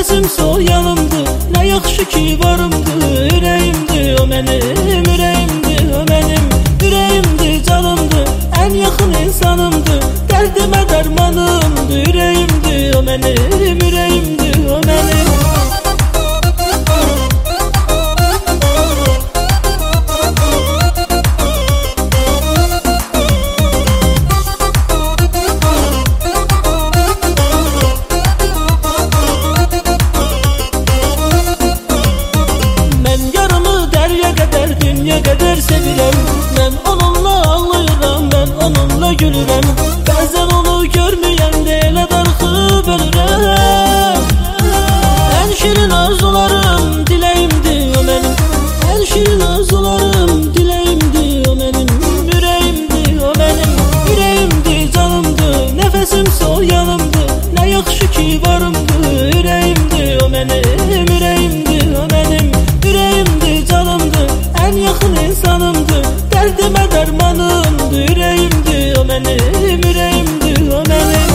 Nəfəsim soyalımdı, nə yaxşı ki varımdı. Ürəyimdir o mənim, ürəyimdir o mənim. Ürəyimdir, canımdır, ən yaxın insanımdır. Dərdimə dərmanımdır. Ürəyimdir o mənim, ürəyimdir o mənim. Dünya qədər sevirəm, mən onunla ağlayıram, mən onunla gülürəm. Bəzən onu görməyəndə elə darıxıb ölürəm. Ən şirin arzularım, diləyimdir o mənim. Ən şirin arzularım, diləyimdir o mənim. Ürəyimdir o mənim, ürəyimdir, canımdır. Nəfəsim soyalımdır, nə yaxşı ki varımdır. Ürəyimdir o mənim, ürəyimdir o mənim. Ürəyimdir, canımdır, ən yaxın insanımdır. Dərdimə dərmanımdır. Ürəyimdir o mənim, ürəyimdir o mənim.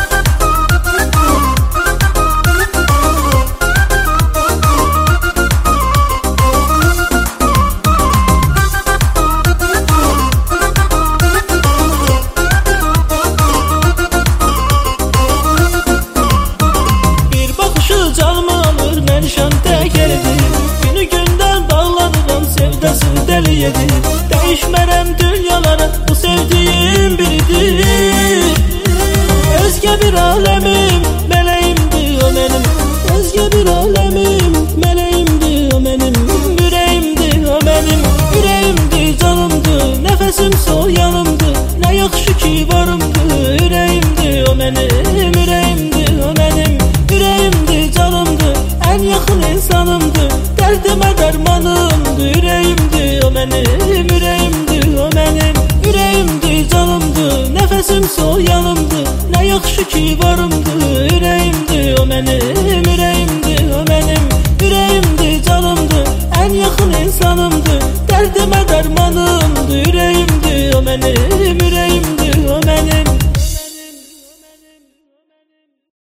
Bir baxışı canımı alır, mən şan təkəridir. Günü gündən bağlanıram, sevdası dəli edir. Dəyişmərəm dünyalara, bu sevdiyim biridir. Özgə bir aləmim, mələyimdir o mənim. Özgə bir aləmim, mələyimdir o mənim. Ürəyimdir o mənim, ürəyimdir, canımdır. Nəfəsim soyalımdır, nə yaxşı ki varımdır. Ürəyimdir o mənim, ürəyimdir o mənim. Ürəyimdir, canımdır, ən yaxın insanımdır. Dərdimə dərmanımdır. Ürəyimdir o mənim, ürəyimdir o mənim. Ürəyimdir, canımdır, nəfəsim soyalımdır. Nə yaxşı ki varımdır. Ürəyimdir o mənim, ürəyimdir o mənim. Ürəyimdir, canımdır, ən yaxın insanımdır. Dərdimə dərmanımdır. Ürəyimdir o mənim, ürəyimdir.